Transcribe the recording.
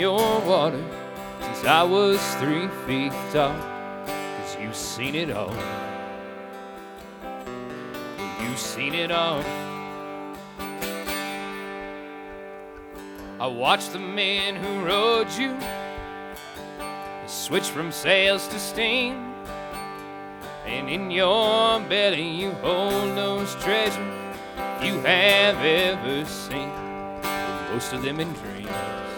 your water since I was 3 feet tall. 'Cause you've seen it all. You've seen it all. I watched the men who rode you switch from sails to steam, and in your belly you hold those treasures you have ever seen, most of them in dreams.